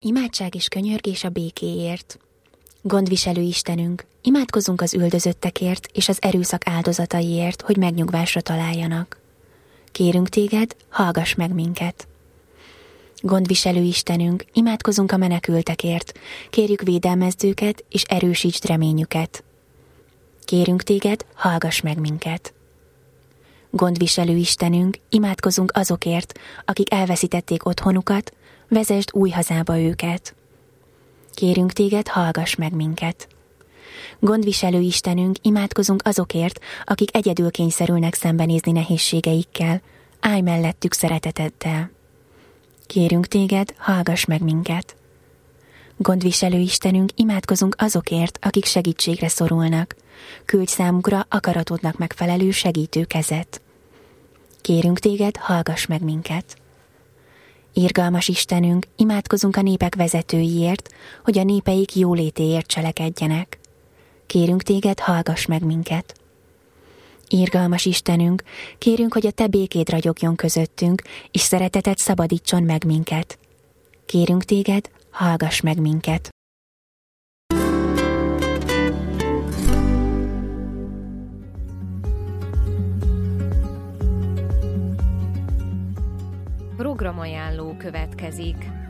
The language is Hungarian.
Imádság és könyörgés a békéért. Gondviselő Istenünk, imádkozunk az üldözöttekért és az erőszak áldozataiért, hogy megnyugvásra találjanak. Kérünk téged, hallgass meg minket. Gondviselő Istenünk, imádkozunk a menekültekért, kérjük védelmezd őket és erősítsd reményüket. Kérünk téged, hallgass meg minket. Gondviselő Istenünk, imádkozunk azokért, akik elveszítették otthonukat, vezesd új hazába őket. Kérünk téged, hallgass meg minket. Gondviselő Istenünk, imádkozunk azokért, akik egyedül kényszerülnek szembenézni nehézségeikkel, állj mellettük szereteteddel. Kérünk téged, hallgass meg minket. Gondviselő Istenünk, imádkozunk azokért, akik segítségre szorulnak, küldj számukra akaratodnak megfelelő segítő kezet. Kérünk téged, hallgass meg minket. Irgalmas Istenünk, imádkozunk a népek vezetőiért, hogy a népeik jólétéért cselekedjenek. Kérünk téged, hallgass meg minket. Irgalmas Istenünk, kérünk, hogy a te békéd ragyogjon közöttünk, és szereteted szabadítson meg minket. Kérünk téged, hallgass meg minket. Programajánló következik.